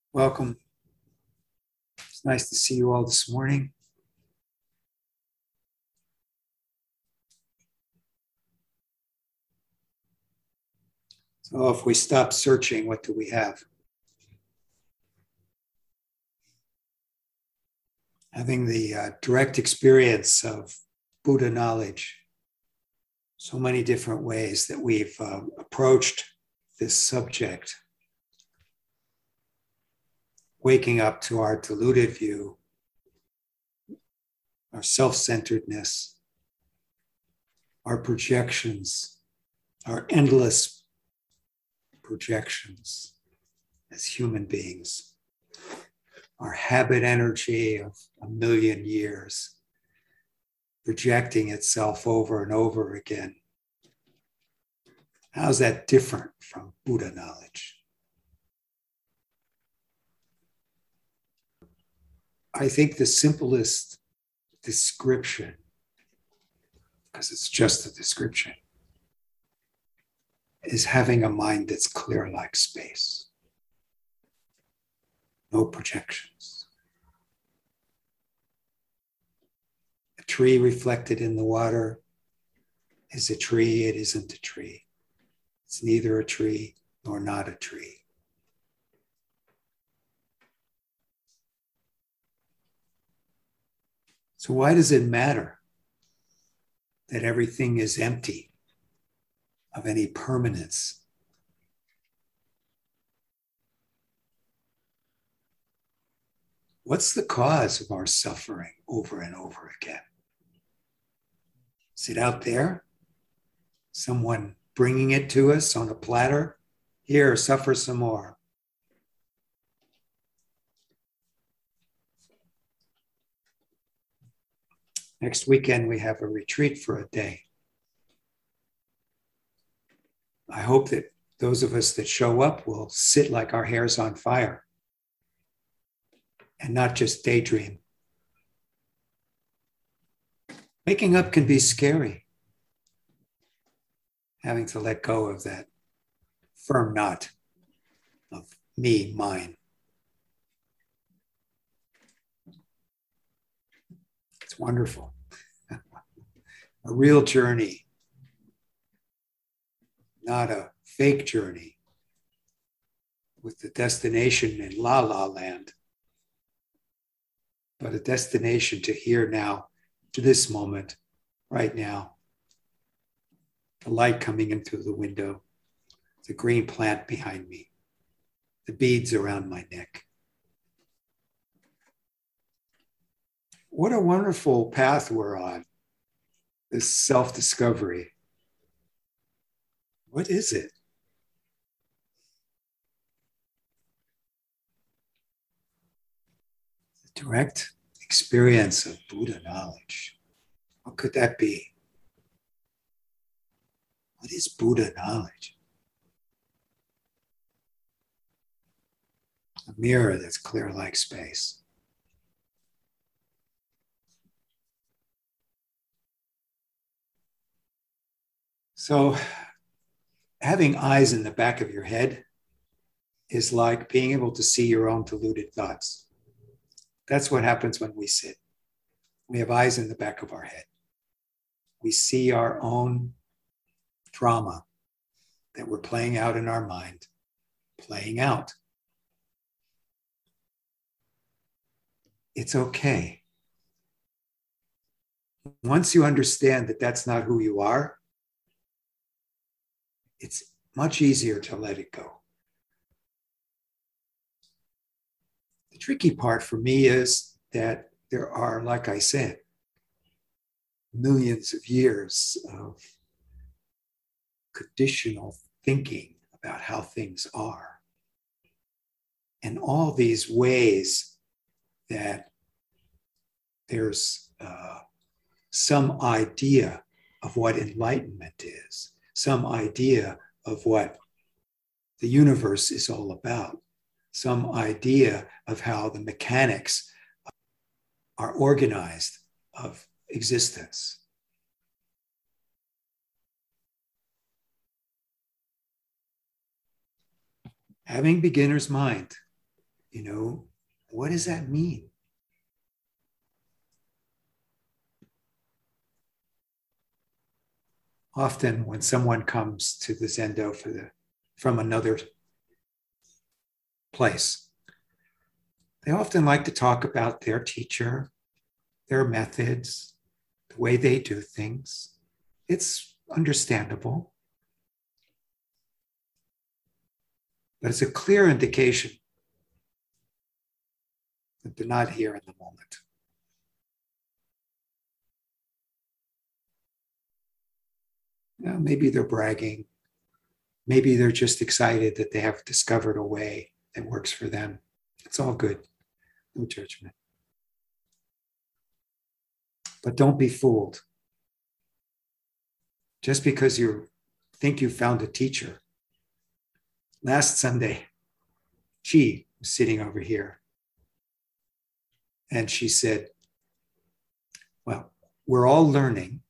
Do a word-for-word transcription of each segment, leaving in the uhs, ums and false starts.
Welcome. It's nice to see you all this morning. So if we stop searching, what do we have? Having the uh, direct experience of Buddha knowledge. So many different ways that we've uh, approached this subject. Waking up to our deluded view, our self-centeredness, our projections, our endless projections as human beings, our habit energy of a million years, projecting itself over and over again. How's that different from Buddha knowledge? I think the simplest description, because it's just a description, is having a mind that's clear like space. No projections. A tree reflected in the water is a tree, it isn't a tree. It's neither a tree nor not a tree. So why does it matter that everything is empty of any permanence? What's the cause of our suffering over and over again? Is it out there? Someone bringing it to us on a platter? Here, suffer some more. Next weekend, we have a retreat for a day. I hope that those of us that show up will sit like our hair's on fire and not just daydream. Waking up can be scary. Having to let go of that firm knot of me, mine. It's wonderful. A real journey, not a fake journey with the destination in La La Land, but a destination to here now, to this moment, right now. The light coming in through the window, the green plant behind me, the beads around my neck. What a wonderful path we're on, this self-discovery. What is it? The direct experience of Buddha knowledge. What could that be? What is Buddha knowledge? A mirror that's clear like space. So, having eyes in the back of your head is like being able to see your own deluded thoughts. That's what happens when we sit. We have eyes in the back of our head. We see our own drama that we're playing out in our mind, playing out. It's okay. Once you understand that that's not who you are, it's much easier to let it go. The tricky part for me is that there are, like I said, millions of years of conditional thinking about how things are. And all these ways that there's uh, some idea of what enlightenment is, some idea of what the universe is all about, some idea of how the mechanics are organized of existence. Having beginner's mind You know, what does that mean? Often when someone comes to the Zendo for the, from another place, they often like to talk about their teacher, their methods, the way they do things. It's understandable, but it's a clear indication that they're not here in the moment. You know, maybe they're bragging. Maybe they're just excited that they have discovered a way that works for them. It's all good. No judgment. But don't be fooled. Just because you think you found a teacher. Last Sunday, she was sitting over here. And she said, well, we're all learning.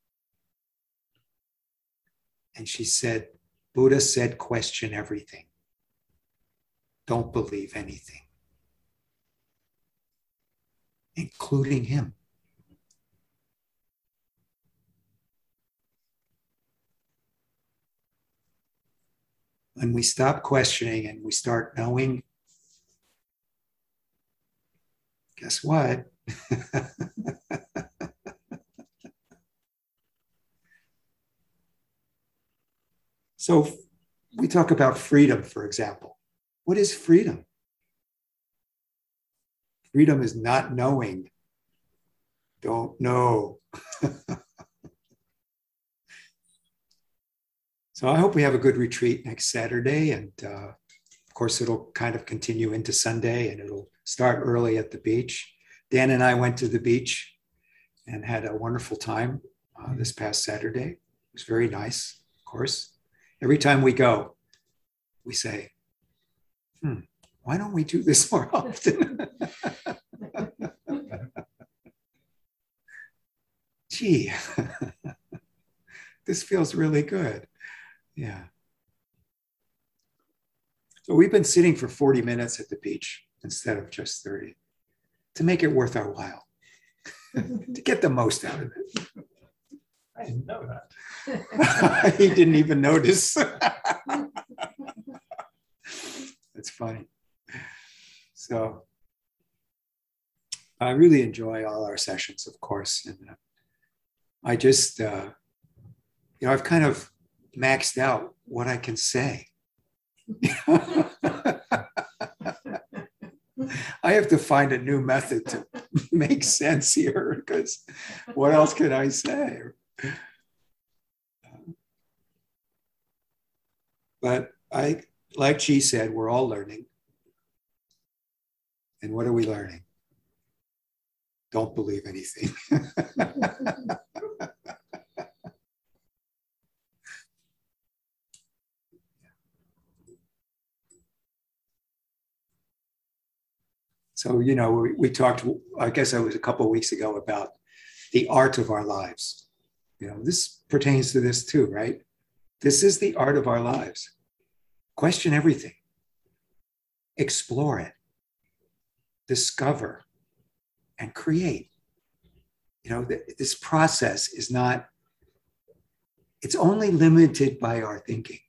And she said, Buddha said, question everything. Don't believe anything, including him. When we stop questioning and we start knowing, guess what? So we talk about freedom, for example. What is freedom? Freedom is not knowing. Don't know. So I hope we have a good retreat next Saturday. And uh, of course, it'll kind of continue into Sunday and it'll start early at the beach. Dan and I went to the beach and had a wonderful time uh, this past Saturday. It was very nice, of course. Every time we go, we say, hmm, why don't we do this more often? Gee, this feels really good. Yeah. So we've been sitting for forty minutes at the beach instead of just thirty to make it worth our while, to get the most out of it. I didn't know that. He didn't even notice. That's funny. So I really enjoy all our sessions, of course. And uh, I just, uh, you know, I've kind of maxed out what I can say. I have to find a new method to make sense here, because what else can I say? But I, like she said, we're all learning. And what are we learning? Don't believe anything. So, you know, we, we talked, I guess it was a couple of weeks ago, about the art of our lives. You know, this pertains to this too, right? This is the art of our lives. Question everything. Explore it. Discover and create. You know, this process is not, it's only limited by our thinking.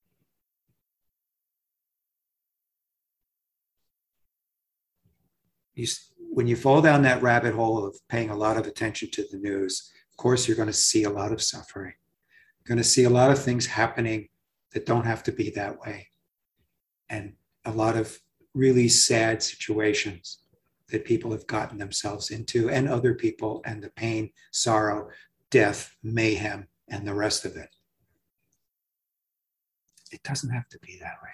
You, when you fall down that rabbit hole of paying a lot of attention to the news, of course, you're going to see a lot of suffering. You're going to see a lot of things happening that don't have to be that way. And a lot of really sad situations that people have gotten themselves into, and other people, and the pain, sorrow, death, mayhem, and the rest of it. It doesn't have to be that way.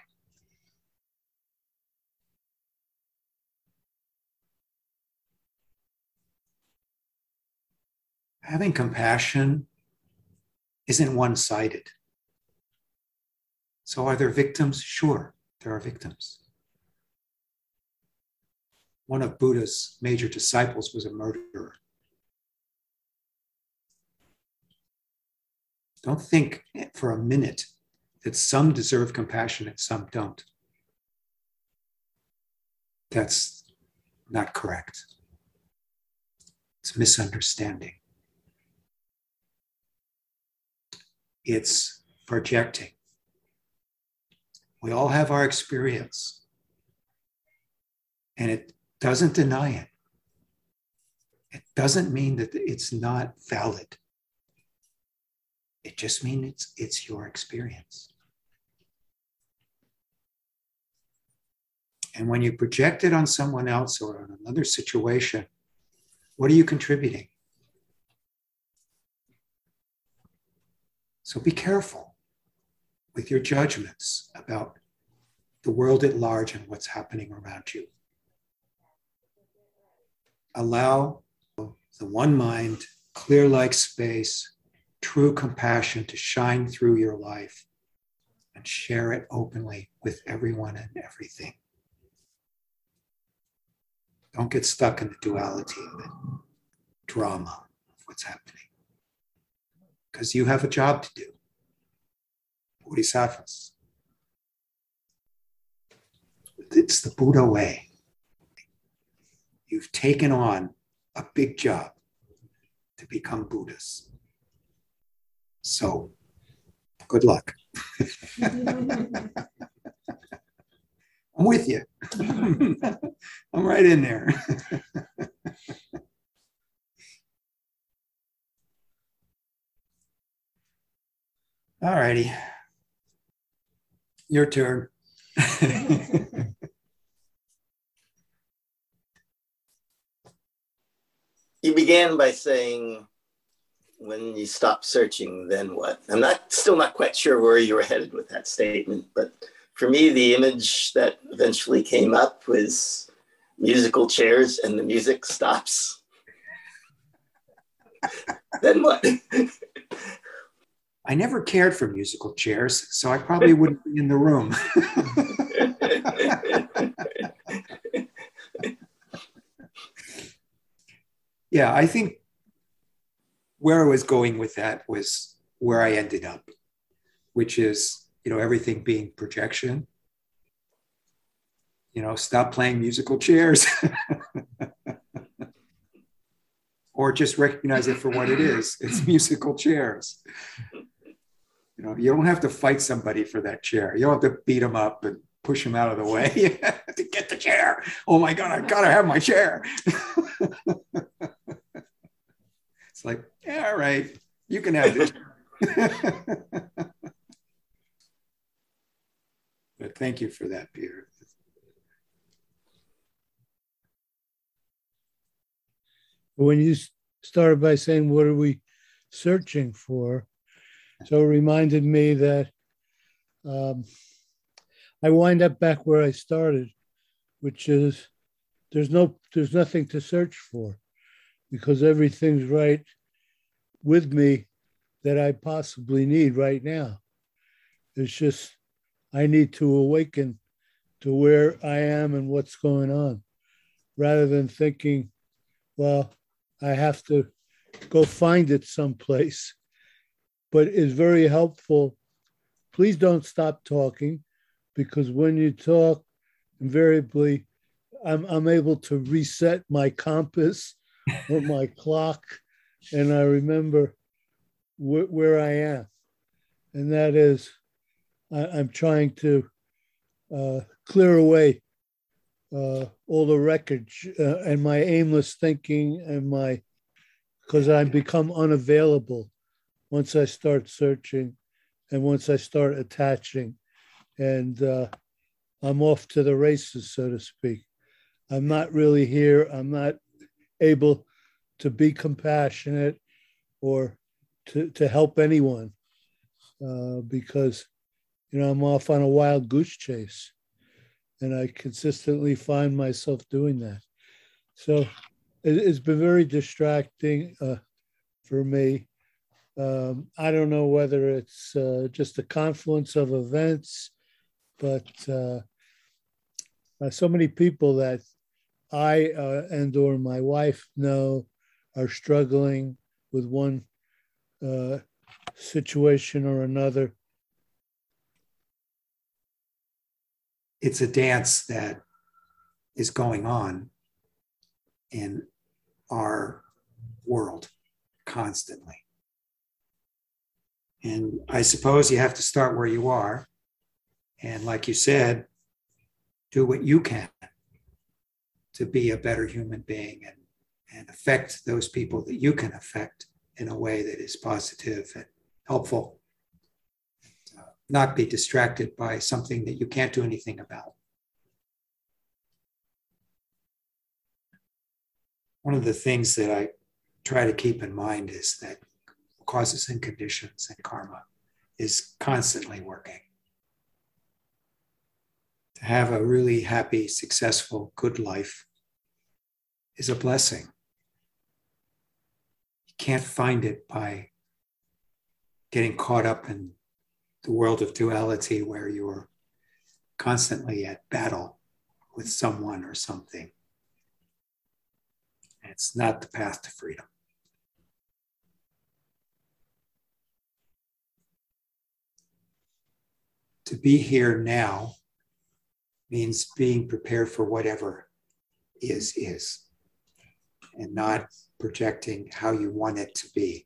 Having compassion isn't one-sided. So are there victims? Sure, there are victims. One of Buddha's major disciples was a murderer. Don't think for a minute that some deserve compassion and some don't. That's not correct. It's misunderstanding. It's projecting. We all have our experience, and it doesn't deny it. It doesn't mean that it's not valid. It just means it's, it's your experience. And when you project it on someone else or on another situation, what are you contributing? So be careful with your judgments about the world at large and what's happening around you. Allow the one mind, clear like space, true compassion to shine through your life and share it openly with everyone and everything. Don't get stuck in the duality of it, drama of what's happening. Because you have a job to do. Bodhisattvas. It's the Buddha way. You've taken on a big job to become Buddhas. So, good luck. I'm with you. I'm right in there. All righty. Your turn. You began by saying, when you stop searching, then what? I'm not still not quite sure where you were headed with that statement, but for me, the image that eventually came up was musical chairs and the music stops. Then what? I never cared for musical chairs, so I probably wouldn't be in the room. Yeah, I think where I was going with that was where I ended up, which is, you know, everything being projection. You know, stop playing musical chairs. Or just recognize it for what it is. It's musical chairs. You know, you don't have to fight somebody for that chair. You don't have to beat them up and push them out of the way. You have to get the chair. Oh my God, I gotta have my chair. It's like, yeah, all right, you can have it. But thank you for that, Peter. When you started by saying, what are we searching for? So it reminded me that um, I wind up back where I started, which is there's no, there's nothing to search for because everything's right with me that I possibly need right now. It's just, I need to awaken to where I am and what's going on rather than thinking, well, I have to go find it someplace. But it's very helpful. Please don't stop talking because when you talk, invariably, I'm, I'm able to reset my compass or my clock, and I remember wh- where I am. And that is, I, I'm trying to uh, clear away uh, all the wreckage uh, and my aimless thinking and my, because I become unavailable once I start searching and once I start attaching, and uh, I'm off to the races, so to speak. I'm not really here. I'm not able to be compassionate or to, to help anyone uh, because, you know, I'm off on a wild goose chase and I consistently find myself doing that. So it, it's been very distracting uh, for me. Um, I don't know whether it's uh, just a confluence of events, but uh, uh, so many people that I uh, and or my wife know are struggling with one uh, situation or another. It's a dance that is going on in our world constantly. And I suppose you have to start where you are. And like you said, do what you can to be a better human being and, and affect those people that you can affect in a way that is positive and helpful. Uh, not be distracted by something that you can't do anything about. One of the things that I try to keep in mind is that causes and conditions and karma is constantly working. To have a really happy, successful, good life is a blessing. You can't find it by getting caught up in the world of duality where you're constantly at battle with someone or something. It's not the path to freedom. To be here now means being prepared for whatever is, is, and not projecting how you want it to be.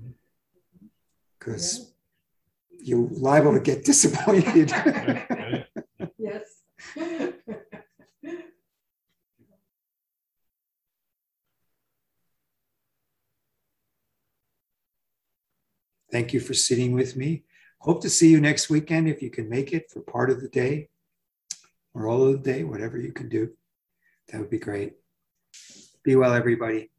Because you're liable to get disappointed. Yes. Thank you for sitting with me. Hope to see you next weekend if you can make it for part of the day or all of the day, whatever you can do. That would be great. Be well, everybody.